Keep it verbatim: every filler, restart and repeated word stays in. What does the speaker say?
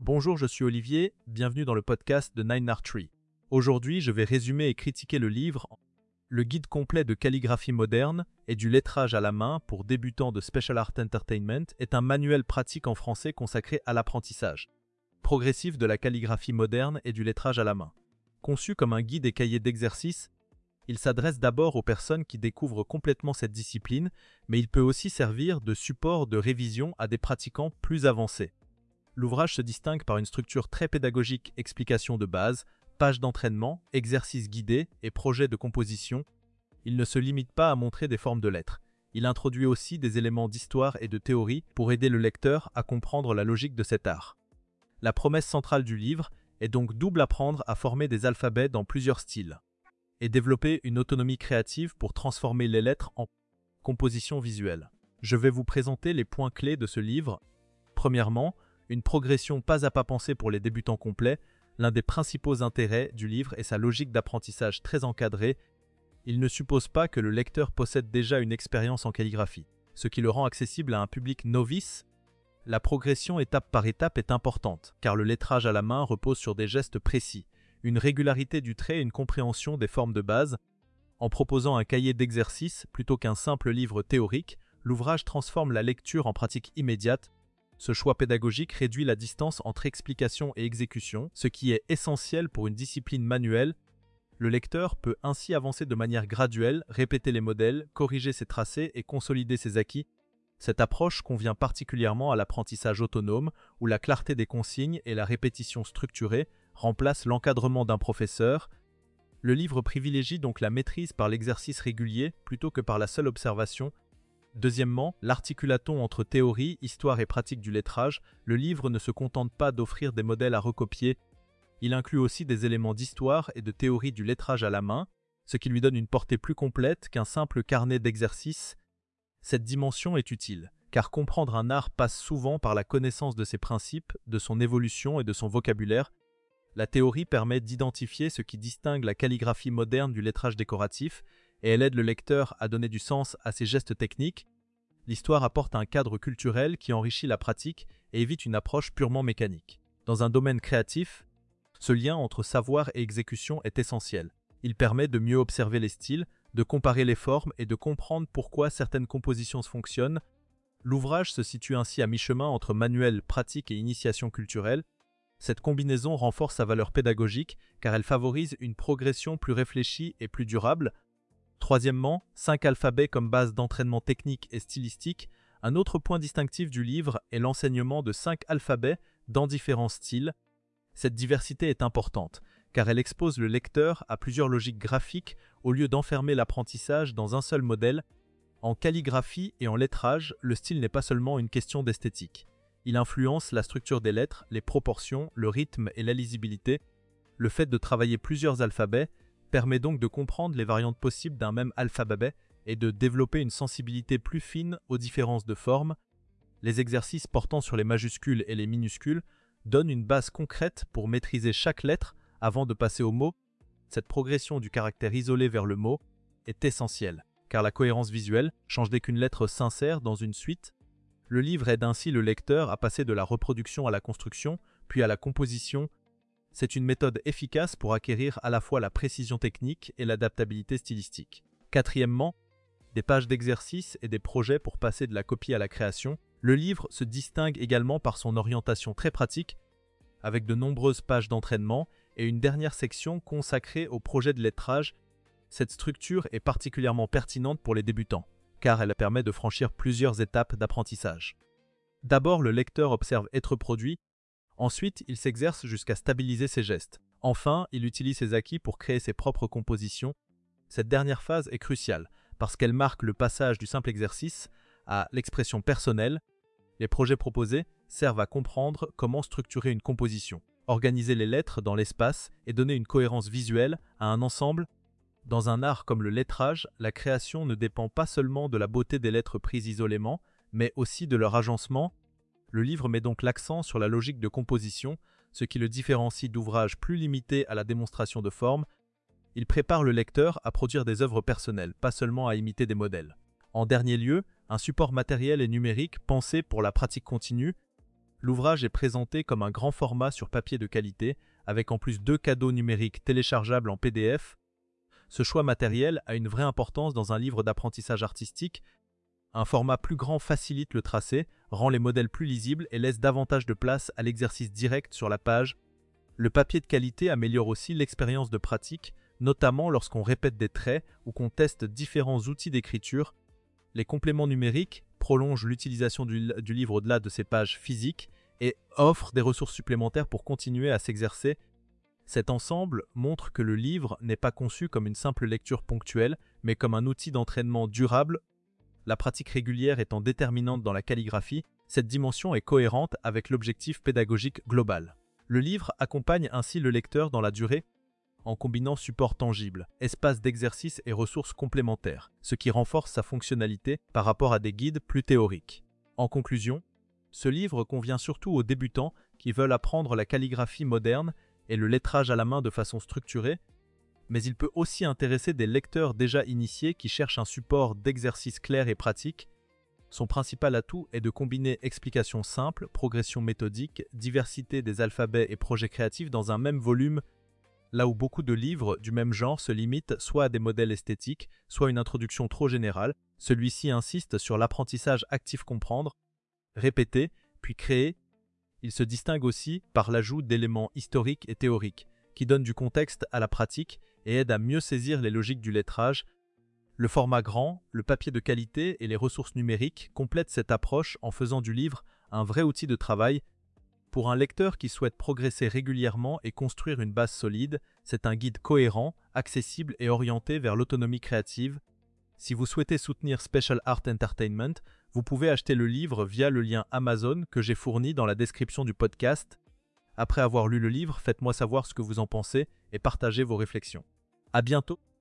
Bonjour, je suis Olivier, bienvenue dans le podcast de Nine Art Tree. Aujourd'hui, je vais résumer et critiquer le livre Le guide complet de calligraphie moderne et du lettrage à la main pour débutants de Special Art Entertainment est un manuel pratique en français consacré à l'apprentissage progressif de la calligraphie moderne et du lettrage à la main. Conçu comme un guide et cahier d'exercices, il s'adresse d'abord aux personnes qui découvrent complètement cette discipline, mais il peut aussi servir de support de révision à des pratiquants plus avancés. L'ouvrage se distingue par une structure très pédagogique, explications de base, pages d'entraînement, exercices guidés et projets de composition. Il ne se limite pas à montrer des formes de lettres. Il introduit aussi des éléments d'histoire et de théorie pour aider le lecteur à comprendre la logique de cet art. La promesse centrale du livre est donc double: apprendre à former des alphabets dans plusieurs styles et développer une autonomie créative pour transformer les lettres en composition visuelle. Je vais vous présenter les points clés de ce livre. Premièrement, une progression pas à pas pensée pour les débutants complets. L'un des principaux intérêts du livre est sa logique d'apprentissage très encadrée. Il ne suppose pas que le lecteur possède déjà une expérience en calligraphie, ce qui le rend accessible à un public novice. La progression étape par étape est importante, car le lettrage à la main repose sur des gestes précis, une régularité du trait et une compréhension des formes de base. En proposant un cahier d'exercices plutôt qu'un simple livre théorique, l'ouvrage transforme la lecture en pratique immédiate. Ce choix pédagogique réduit la distance entre explication et exécution, ce qui est essentiel pour une discipline manuelle. Le lecteur peut ainsi avancer de manière graduelle, répéter les modèles, corriger ses tracés et consolider ses acquis. Cette approche convient particulièrement à l'apprentissage autonome, où la clarté des consignes et la répétition structurée remplacent l'encadrement d'un professeur. Le livre privilégie donc la maîtrise par l'exercice régulier plutôt que par la seule observation. Deuxièmement, l'articulaton entre théorie, histoire et pratique du lettrage. Le livre ne se contente pas d'offrir des modèles à recopier. Il inclut aussi des éléments d'histoire et de théorie du lettrage à la main, ce qui lui donne une portée plus complète qu'un simple carnet d'exercices. Cette dimension est utile, car comprendre un art passe souvent par la connaissance de ses principes, de son évolution et de son vocabulaire. La théorie permet d'identifier ce qui distingue la calligraphie moderne du lettrage décoratif, et elle aide le lecteur à donner du sens à ses gestes techniques. L'histoire apporte un cadre culturel qui enrichit la pratique et évite une approche purement mécanique. Dans un domaine créatif, ce lien entre savoir et exécution est essentiel. Il permet de mieux observer les styles, de comparer les formes et de comprendre pourquoi certaines compositions fonctionnent. L'ouvrage se situe ainsi à mi-chemin entre manuel pratique et initiation culturelle. Cette combinaison renforce sa valeur pédagogique car elle favorise une progression plus réfléchie et plus durable. Troisièmement, cinq alphabets comme base d'entraînement technique et stylistique. Un autre point distinctif du livre est l'enseignement de cinq alphabets dans différents styles. Cette diversité est importante, car elle expose le lecteur à plusieurs logiques graphiques au lieu d'enfermer l'apprentissage dans un seul modèle. En calligraphie et en lettrage, le style n'est pas seulement une question d'esthétique. Il influence la structure des lettres, les proportions, le rythme et la lisibilité. Le fait de travailler plusieurs alphabets permet donc de comprendre les variantes possibles d'un même alphabet et de développer une sensibilité plus fine aux différences de forme. Les exercices portant sur les majuscules et les minuscules donnent une base concrète pour maîtriser chaque lettre avant de passer au mot. Cette progression du caractère isolé vers le mot est essentielle, car la cohérence visuelle change dès qu'une lettre s'insère dans une suite. Le livre aide ainsi le lecteur à passer de la reproduction à la construction, puis à la composition. C'est une méthode efficace pour acquérir à la fois la précision technique et l'adaptabilité stylistique. Quatrièmement, des pages d'exercices et des projets pour passer de la copie à la création. Le livre se distingue également par son orientation très pratique, avec de nombreuses pages d'entraînement et une dernière section consacrée au projet de lettrage. Cette structure est particulièrement pertinente pour les débutants, car elle permet de franchir plusieurs étapes d'apprentissage. D'abord, le lecteur observe être produit. Ensuite, il s'exerce jusqu'à stabiliser ses gestes. Enfin, il utilise ses acquis pour créer ses propres compositions. Cette dernière phase est cruciale, parce qu'elle marque le passage du simple exercice à l'expression personnelle. Les projets proposés servent à comprendre comment structurer une composition, organiser les lettres dans l'espace et donner une cohérence visuelle à un ensemble. Dans un art comme le lettrage, la création ne dépend pas seulement de la beauté des lettres prises isolément, mais aussi de leur agencement. Le livre met donc l'accent sur la logique de composition, ce qui le différencie d'ouvrages plus limités à la démonstration de forme. Il prépare le lecteur à produire des œuvres personnelles, pas seulement à imiter des modèles. En dernier lieu, un support matériel et numérique pensé pour la pratique continue. L'ouvrage est présenté comme un grand format sur papier de qualité, avec en plus deux cadeaux numériques téléchargeables en P D F. Ce choix matériel a une vraie importance dans un livre d'apprentissage artistique. Un format plus grand facilite le tracé, rend les modèles plus lisibles et laisse davantage de place à l'exercice direct sur la page. Le papier de qualité améliore aussi l'expérience de pratique, notamment lorsqu'on répète des traits ou qu'on teste différents outils d'écriture. Les compléments numériques prolongent l'utilisation du, du livre au-delà de ses pages physiques et offrent des ressources supplémentaires pour continuer à s'exercer. Cet ensemble montre que le livre n'est pas conçu comme une simple lecture ponctuelle, mais comme un outil d'entraînement durable. La pratique régulière étant déterminante dans la calligraphie, cette dimension est cohérente avec l'objectif pédagogique global. Le livre accompagne ainsi le lecteur dans la durée, en combinant support tangible, espace d'exercice et ressources complémentaires, ce qui renforce sa fonctionnalité par rapport à des guides plus théoriques. En conclusion, ce livre convient surtout aux débutants qui veulent apprendre la calligraphie moderne et le lettrage à la main de façon structurée, mais il peut aussi intéresser des lecteurs déjà initiés qui cherchent un support d'exercice clair et pratique. Son principal atout est de combiner explications simples, progression méthodique, diversité des alphabets et projets créatifs dans un même volume, là où beaucoup de livres du même genre se limitent soit à des modèles esthétiques, soit à une introduction trop générale. Celui-ci insiste sur l'apprentissage actif comprendre, répéter, puis créer. Il se distingue aussi par l'ajout d'éléments historiques et théoriques, qui donnent du contexte à la pratique et aident à mieux saisir les logiques du lettrage. Le format grand, le papier de qualité et les ressources numériques complètent cette approche en faisant du livre un vrai outil de travail. Pour un lecteur qui souhaite progresser régulièrement et construire une base solide, c'est un guide cohérent, accessible et orienté vers l'autonomie créative. Si vous souhaitez soutenir Special Art Entertainment, vous pouvez acheter le livre via le lien Amazon que j'ai fourni dans la description du podcast. Après avoir lu le livre, faites-moi savoir ce que vous en pensez et partagez vos réflexions. À bientôt!